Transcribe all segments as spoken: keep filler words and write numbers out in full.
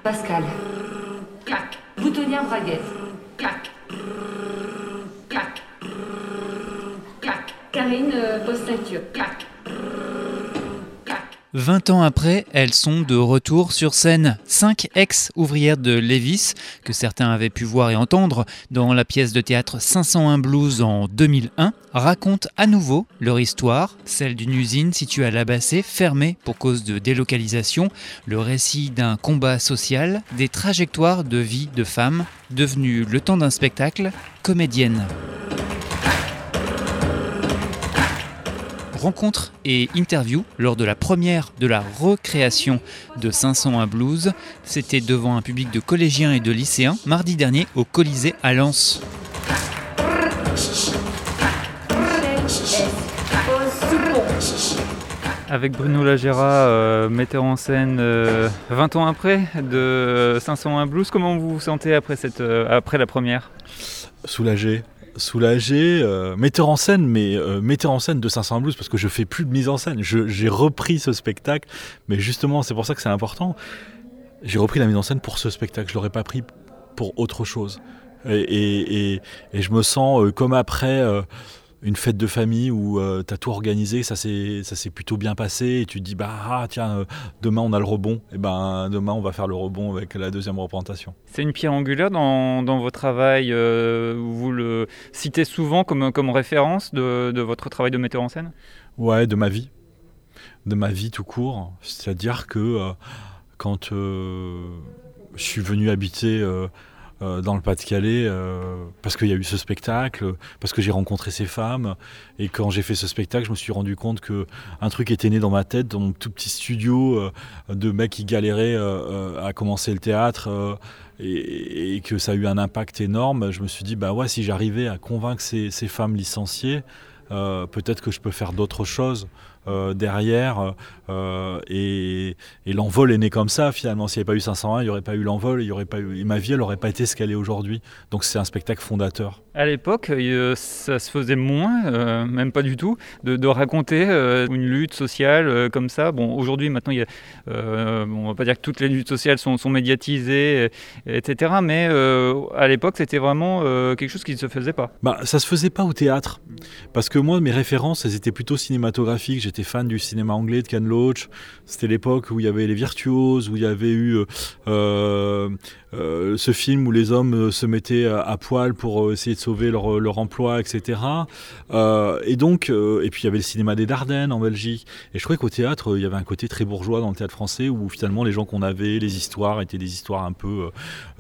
Pascal. Clac. Boutonnière braguette. Clac. Clac. Clac. Karine euh, Postacure. Clac. Vingt ans après, elles sont de retour sur scène. Cinq ex-ouvrières de Lévis, que certains avaient pu voir et entendre dans la pièce de théâtre cinq cent un Blues en deux mille un, racontent à nouveau leur histoire, celle d'une usine située à Labassée, fermée pour cause de délocalisation, le récit d'un combat social, des trajectoires de vie de femmes, devenues le temps d'un spectacle, comédiennes. Rencontre et interview lors de la première de la recréation de cinq cent un Blues. C'était devant un public de collégiens et de lycéens mardi dernier au Colisée à Lens. Avec Bruno Lagera, euh, metteur en scène euh, vingt ans après de cinq cent un Blues, comment vous vous sentez après, cette, euh, après la première ? Soulagé. Soulagé, euh, metteur en scène, mais euh, metteur en scène de cinq cent un Blues, parce que je fais plus de mise en scène. Je, j'ai repris ce spectacle, mais justement, c'est pour ça que c'est important. J'ai repris la mise en scène pour ce spectacle. Je l'aurais pas pris pour autre chose. Et, et, et, et je me sens euh, comme après euh, une fête de famille où euh, tu as tout organisé, ça s'est, ça s'est plutôt bien passé, et tu te dis bah ah, tiens euh, demain on a le rebond, et ben demain on va faire le rebond avec la deuxième représentation. C'est une pierre angulaire dans, dans votre travail, euh, vous le citez souvent comme, comme référence de, de votre travail de metteur en scène ? Ouais, de ma vie, de ma vie tout court, c'est-à-dire que euh, quand euh, je suis venu habiter euh, Euh, dans le Pas-de-Calais, euh, parce qu'il y a eu ce spectacle, parce que j'ai rencontré ces femmes, et quand j'ai fait ce spectacle, je me suis rendu compte qu'un truc était né dans ma tête, dans mon tout petit studio euh, de mecs qui galéraient euh, à commencer le théâtre, euh, et, et que ça a eu un impact énorme. Je me suis dit, bah ouais, si j'arrivais à convaincre ces, ces femmes licenciées, euh, peut-être que je peux faire d'autres choses Euh, derrière euh, et, et l'envol est né comme ça finalement. S'il n'y avait pas eu cinq cent un, il n'y aurait pas eu l'envol, il y aurait pas eu, et ma vie elle n'aurait pas été ce qu'elle est aujourd'hui. Donc c'est un spectacle fondateur. À l'époque, euh, ça se faisait moins, euh, même pas du tout, de, de raconter euh, une lutte sociale euh, comme ça. Bon, aujourd'hui, maintenant, il y a, euh, bon, on va pas dire que toutes les luttes sociales sont, sont médiatisées, et, etc. Mais euh, à l'époque, c'était vraiment euh, quelque chose qui ne se faisait pas. Bah, ça se faisait pas au théâtre, parce que moi, mes références, elles étaient plutôt cinématographiques. J'étais fan du cinéma anglais de Ken Loach. C'était l'époque où il y avait Les Virtuoses, où il y avait eu euh, euh, ce film où les hommes se mettaient à, à poil pour essayer de sauver leur, leur emploi, et cetera. Euh, et donc, euh, et puis il y avait le cinéma des Dardennes en Belgique. Et je trouvais qu'au théâtre, il y avait un côté très bourgeois dans le théâtre français, où finalement les gens qu'on avait, les histoires étaient des histoires un peu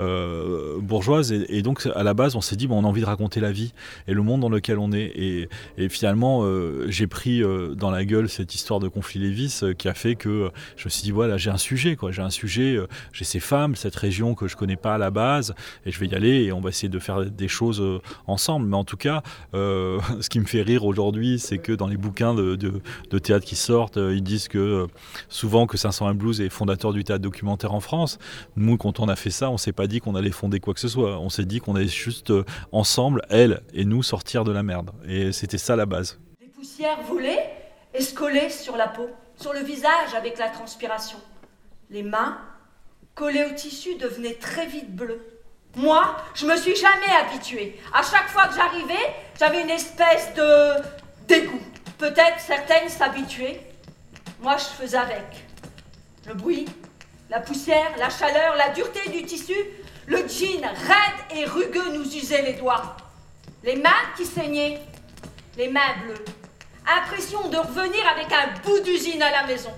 euh, bourgeoises. Et, et donc à la base, on s'est dit, bon, on a envie de raconter la vie et le monde dans lequel on est. Et, et finalement, euh, j'ai pris euh, dans la gueule cette histoire de conflit Lévis euh, qui a fait que euh, je me suis dit, voilà, j'ai un sujet, quoi. J'ai un sujet, euh, j'ai ces femmes, cette région que je connais pas à la base, et je vais y aller et on va essayer de faire des choses euh, ensemble. Mais en tout cas, euh, ce qui me fait rire aujourd'hui, c'est que dans les bouquins de, de, de théâtre qui sortent, euh, ils disent que euh, souvent que cinq cent un Blues est fondateur du théâtre documentaire en France. Nous, quand on a fait ça, on s'est pas dit qu'on allait fonder quoi que ce soit. On s'est dit qu'on allait juste euh, ensemble, elle et nous, sortir de la merde. Et c'était ça la base. Les poussières volaient et se collaient sur la peau, sur le visage avec la transpiration. Les mains, collées au tissu, devenaient très vite bleues. Moi, je me suis jamais habituée. À chaque fois que j'arrivais, j'avais une espèce de dégoût. Peut-être certaines s'habituaient. Moi, je faisais avec. Le bruit, la poussière, la chaleur, la dureté du tissu, le jean raide et rugueux nous usait les doigts. Les mains qui saignaient, les mains bleues. Impression de revenir avec un bout d'usine à la maison.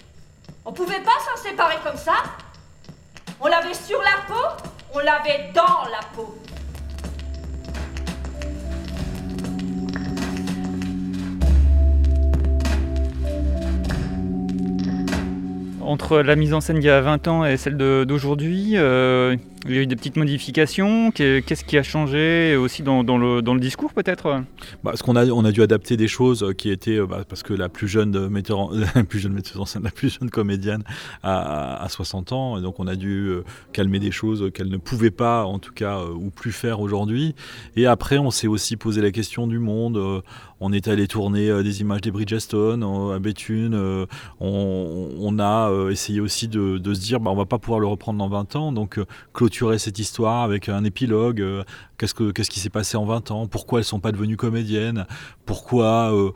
On pouvait pas s'en séparer comme ça. On l'avait sur la peau, on l'avait dans la peau. Entre la mise en scène il y a vingt ans et celle de, d'aujourd'hui, euh, il y a eu des petites modifications. Qu'est-ce qui a changé aussi dans, dans, le, dans le discours peut-être ? Bah, parce qu'on a, on a dû adapter des choses qui étaient, bah, parce que la plus jeune metteur en, la plus jeune metteuse en scène, la plus jeune comédienne a, a soixante ans, et donc on a dû euh, calmer des choses qu'elle ne pouvait pas, en tout cas, euh, ou plus faire aujourd'hui. Et après, on s'est aussi posé la question du monde. Euh, on est allé tourner euh, des images des Bridgestone euh, à Béthune. Euh, on, on a euh, essayé aussi de, de se dire, bah, on va pas pouvoir le reprendre dans vingt ans, donc euh, clôturer cette histoire avec un épilogue. Euh, qu'est-ce, que, qu'est-ce qui s'est passé en vingt ans? Pourquoi elles sont pas devenues comédiennes? Pourquoi euh,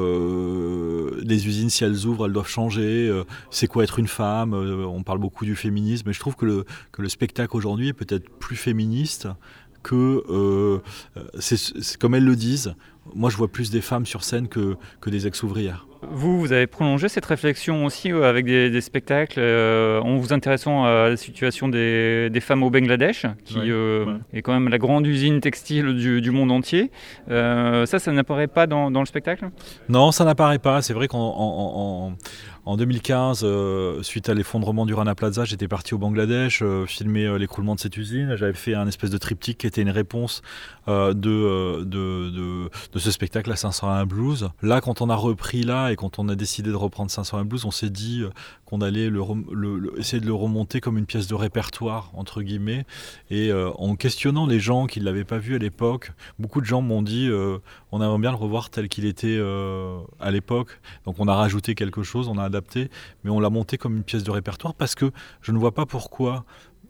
euh, les usines, si elles ouvrent, elles doivent changer? euh, C'est quoi être une femme? euh, On parle beaucoup du féminisme, mais je trouve que le, que le spectacle aujourd'hui est peut-être plus féministe que, euh, c'est, c'est comme elles le disent, moi je vois plus des femmes sur scène que, que des ex-ouvrières. Vous, vous avez prolongé cette réflexion aussi euh, avec des, des spectacles euh, en vous intéressant à la situation des, des femmes au Bangladesh, qui ouais, euh, ouais. est quand même la grande usine textile du, du monde entier. Euh, ça, ça n'apparaît pas dans, dans le spectacle ? Non, ça n'apparaît pas. C'est vrai qu'en en, en, en deux mille quinze, euh, suite à l'effondrement du Rana Plaza, j'étais parti au Bangladesh, euh, filmer euh, l'écroulement de cette usine. J'avais fait un espèce de triptyque qui était une réponse euh, de, euh, de, de, de ce spectacle à cinq cent un Blues. Là, quand on a repris là, et quand on a décidé de reprendre cinq cent un Blues, on s'est dit qu'on allait le, le, le, essayer de le remonter comme une pièce de répertoire, entre guillemets. Et euh, en questionnant les gens qui ne l'avaient pas vu à l'époque, beaucoup de gens m'ont dit euh, on aimerait bien le revoir tel qu'il était euh, à l'époque. Donc on a rajouté quelque chose, on a adapté, mais on l'a monté comme une pièce de répertoire parce que je ne vois pas pourquoi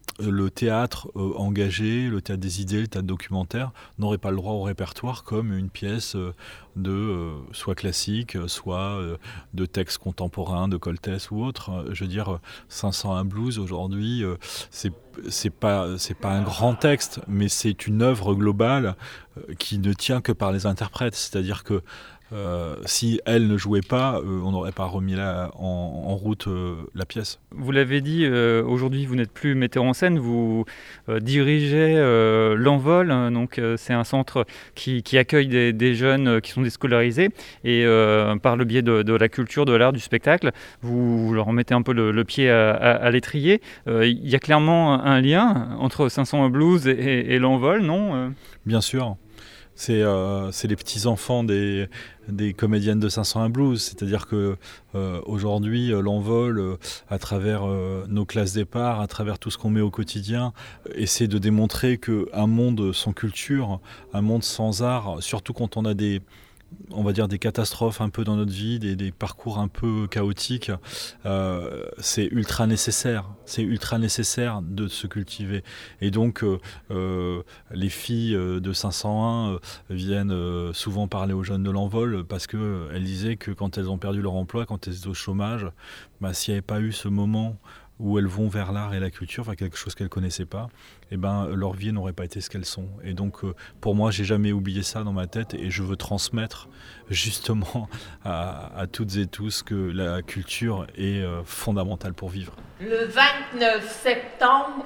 le théâtre euh, engagé, le théâtre des idées, le théâtre documentaire n'aurait pas le droit au répertoire comme une pièce euh, de euh, soit classique, soit euh, de textes contemporains, de Coltès ou autre. Je veux dire, cinq cent un Blues aujourd'hui, euh, c'est c'est pas c'est pas un grand texte, mais c'est une œuvre globale euh, qui ne tient que par les interprètes. C'est-à-dire que Euh, si elle ne jouait pas, euh, on n'aurait pas remis la, en, en route euh, la pièce. Vous l'avez dit, euh, aujourd'hui vous n'êtes plus metteur en scène, vous euh, dirigez euh, l'Envol, hein, donc euh, c'est un centre qui, qui accueille des, des jeunes qui sont déscolarisés et euh, par le biais de, de la culture, de l'art, du spectacle, vous, vous leur mettez un peu le, le pied à, à, à l'étrier. Euh, il y a clairement un lien entre cinq cent un Blues et, et l'Envol, non ? Bien sûr. C'est, euh, c'est les petits-enfants des, des comédiennes de cinq cent un Blues. C'est-à-dire que euh, aujourd'hui, euh, l'Envol, euh, à travers euh, nos classes départ, à travers tout ce qu'on met au quotidien, euh, essaie de démontrer qu'un monde sans culture, un monde sans art, surtout quand on a des... on va dire des catastrophes un peu dans notre vie, des, des parcours un peu chaotiques, euh, c'est ultra nécessaire. C'est ultra nécessaire de se cultiver. Et donc, euh, euh, les filles de cinq cent un euh, viennent euh, souvent parler aux jeunes de l'Envol parce qu'elles euh, disaient que quand elles ont perdu leur emploi, quand elles étaient au chômage, bah, s'il n'y avait pas eu ce moment où elles vont vers l'art et la culture, enfin quelque chose qu'elles ne connaissaient pas, eh ben, leur vie n'aurait pas été ce qu'elles sont. Et donc, euh, pour moi, j'ai jamais oublié ça dans ma tête et je veux transmettre justement à, à toutes et tous que la culture est euh, fondamentale pour vivre. Le vingt-neuf septembre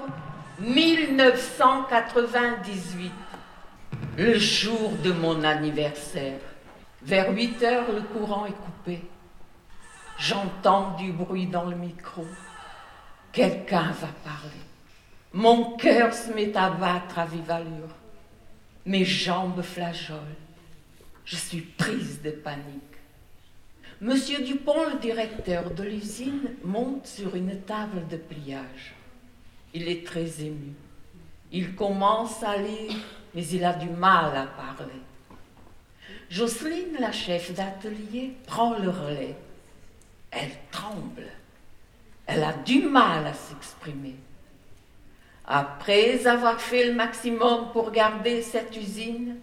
mille neuf cent quatre-vingt-dix-huit, le jour de mon anniversaire. Vers huit heures, le courant est coupé. J'entends du bruit dans le micro. Quelqu'un va parler. Mon cœur se met à battre à vive allure. Mes jambes flageolent. Je suis prise de panique. Monsieur Dupont, le directeur de l'usine, monte sur une table de pliage. Il est très ému. Il commence à lire, mais il a du mal à parler. Jocelyne, la chef d'atelier, prend le relais. Elle tremble. Elle a du mal à s'exprimer. Après avoir fait le maximum pour garder cette usine,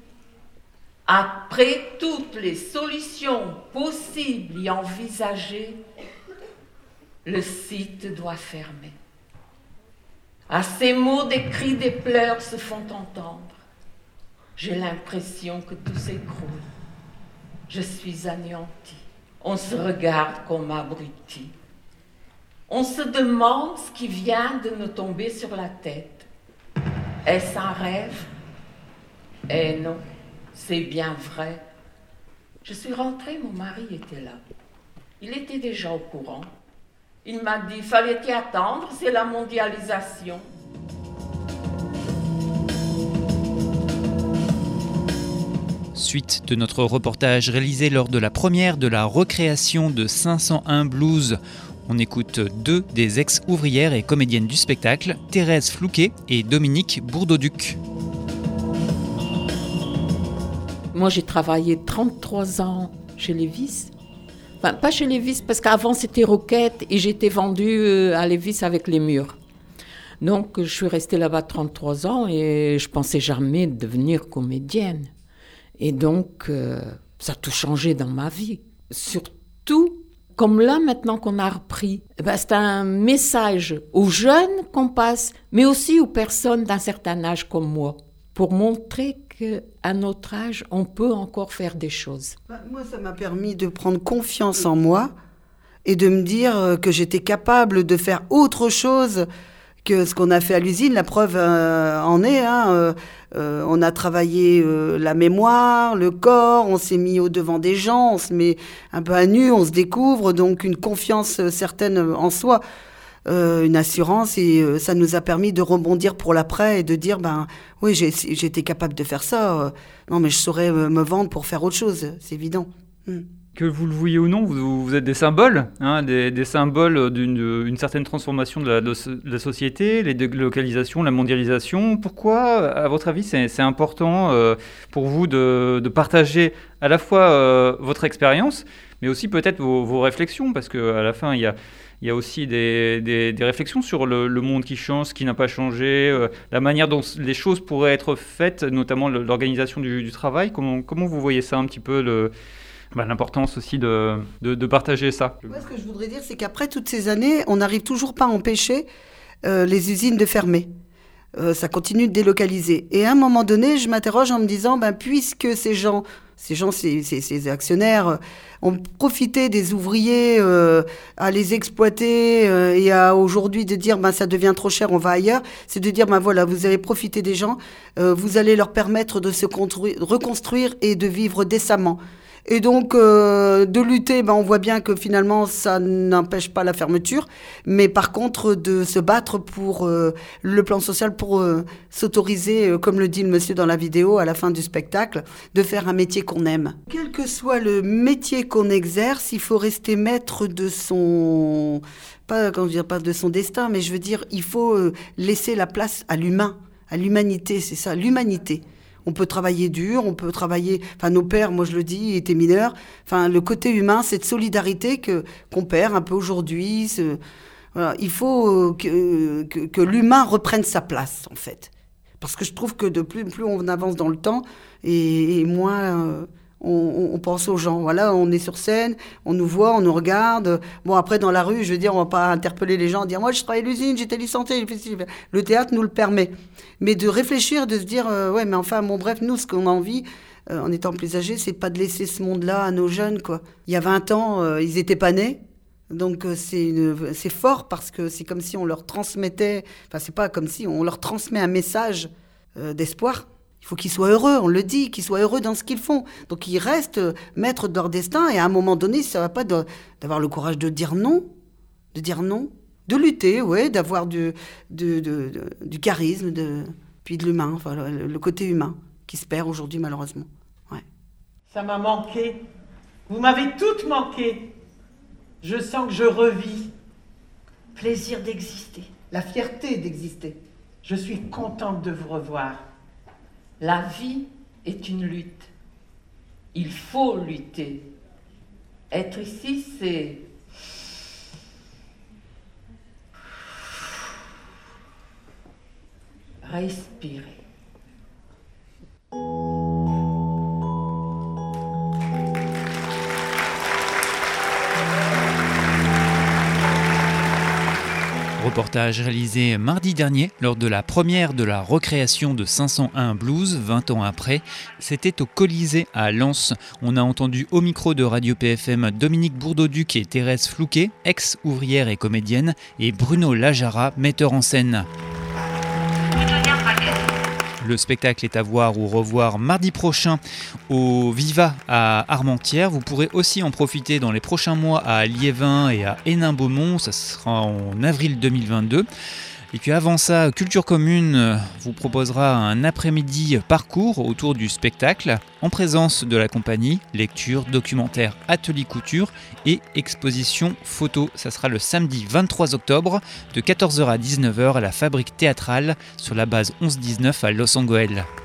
après toutes les solutions possibles et envisagées, le site doit fermer. À ces mots, des cris, des pleurs se font entendre. J'ai l'impression que tout s'écroule. Je suis anéantie. On se regarde comme abrutis. On se demande ce qui vient de nous tomber sur la tête. Est-ce un rêve ? Eh non, c'est bien vrai. Je suis rentrée, mon mari était là. Il était déjà au courant. Il m'a dit, fallait y attendre, c'est la mondialisation. Suite de notre reportage réalisé lors de la première de la recréation de cinq cent un Blues. On écoute deux des ex-ouvrières et comédiennes du spectacle, Thérèse Flouquet et Dominique Bourdeauduc. Moi, j'ai travaillé trente-trois ans chez Lévis. Enfin, pas chez Lévis, parce qu'avant, c'était Roquette et j'étais vendue à Lévis avec les murs. Donc, je suis restée là-bas trente-trois ans et je pensais jamais devenir comédienne. Et donc, euh, ça a tout changé dans ma vie. Surtout, comme là, maintenant qu'on a repris, eh ben, c'est un message aux jeunes qu'on passe, mais aussi aux personnes d'un certain âge comme moi, pour montrer qu'à notre âge, on peut encore faire des choses. Moi, ça m'a permis de prendre confiance en moi et de me dire que j'étais capable de faire autre chose que ce qu'on a fait à l'usine. La preuve euh, en est, hein, euh, euh, on a travaillé euh, la mémoire, le corps, on s'est mis au devant des gens, on se met un peu à nu, on se découvre, donc une confiance certaine en soi, euh, une assurance, et euh, ça nous a permis de rebondir pour l'après et de dire, ben oui, j'ai, j'étais capable de faire ça, euh, non mais je saurais me vendre pour faire autre chose, c'est évident. Mm. Que vous le vouliez ou non, vous, vous êtes des symboles, hein, des, des symboles d'une une certaine transformation de la, de la société, les délocalisations, la mondialisation. Pourquoi, à votre avis, c'est, c'est important euh, pour vous de, de partager à la fois euh, votre expérience, mais aussi peut-être vos, vos réflexions, parce qu'à la fin, il y a, il y a aussi des, des, des réflexions sur le, le monde qui change, ce qui n'a pas changé, euh, la manière dont les choses pourraient être faites, notamment l'organisation du, du travail. Comment, comment vous voyez ça un petit peu le... Bah, l'importance aussi de, de, de partager ça. Moi, ce que je voudrais dire, c'est qu'après toutes ces années, on n'arrive toujours pas à empêcher euh, les usines de fermer. Euh, ça continue de délocaliser. Et à un moment donné, je m'interroge en me disant, ben, puisque ces gens, ces gens, ces, ces, ces actionnaires, euh, ont profité des ouvriers euh, à les exploiter euh, et à aujourd'hui de dire, ben, ça devient trop cher, on va ailleurs, c'est de dire, ben voilà, vous avez profité des gens, euh, vous allez leur permettre de se construire, reconstruire et de vivre décemment. Et donc, euh, de lutter, ben, on voit bien que finalement, ça n'empêche pas la fermeture. Mais par contre, de se battre pour euh, le plan social, pour euh, s'autoriser, euh, comme le dit le monsieur dans la vidéo, à la fin du spectacle, de faire un métier qu'on aime. Quel que soit le métier qu'on exerce, il faut rester maître de son... Pas, comment dire, pas de son destin, mais je veux dire, il faut euh, laisser la place à l'humain, à l'humanité, c'est ça, l'humanité. On peut travailler dur, on peut travailler... Enfin, nos pères, moi je le dis, étaient mineurs. Enfin, le côté humain, cette solidarité que, qu'on perd un peu aujourd'hui. Ce, voilà. Il faut que, que, que l'humain reprenne sa place, en fait. Parce que je trouve que de plus, plus on avance dans le temps, et, et moins... Euh, On, on pense aux gens. Voilà, on est sur scène, on nous voit, on nous regarde. Bon, après, dans la rue, je veux dire, on va pas interpeller les gens, dire, moi, je travaille à l'usine, j'étais licencié. Le théâtre nous le permet. Mais de réfléchir, de se dire, euh, ouais, mais enfin, bon, bref, nous, ce qu'on a envie, euh, en étant plus âgés, c'est pas de laisser ce monde-là à nos jeunes, quoi. Il y a vingt ans, euh, ils étaient pas nés. Donc, euh, c'est, une, c'est fort parce que c'est comme si on leur transmettait, enfin, c'est pas comme si on leur transmet un message euh, d'espoir. Il faut qu'ils soient heureux, on le dit, qu'ils soient heureux dans ce qu'ils font. Donc ils restent maîtres de leur destin, et à un moment donné, ça ne va pas de, d'avoir le courage de dire non, de dire non, de lutter, ouais, d'avoir du, de, de, de, du charisme, de, puis de l'humain, enfin, le, le côté humain qui se perd aujourd'hui malheureusement. Ouais. Ça m'a manqué. Vous m'avez toutes manqué. Je sens que je revis. Plaisir d'exister. La fierté d'exister. Je suis contente de vous revoir. La vie est une lutte. Il faut lutter. Être ici, c'est... respirer. Reportage réalisé mardi dernier lors de la première de la recréation de cinq cent un Blues, vingt ans après. C'était au Colisée à Lens. On a entendu au micro de Radio P F M Dominique Bourdeauduc et Thérèse Flouquet, ex-ouvrière et comédienne, et Bruno Lajara, metteur en scène. Le spectacle est à voir ou revoir mardi prochain au Viva à Armentières. Vous pourrez aussi en profiter dans les prochains mois à Liévin et à Hénin-Beaumont. Ça sera en avril deux mille vingt-deux. Et puis avant ça, Culture Commune vous proposera un après-midi parcours autour du spectacle en présence de la compagnie, lecture, documentaire, atelier couture et exposition photo. Ça sera le samedi vingt-trois octobre de quatorze heures à dix-neuf heures à la Fabrique Théâtrale sur la base onze dix-neuf à Los Angeles.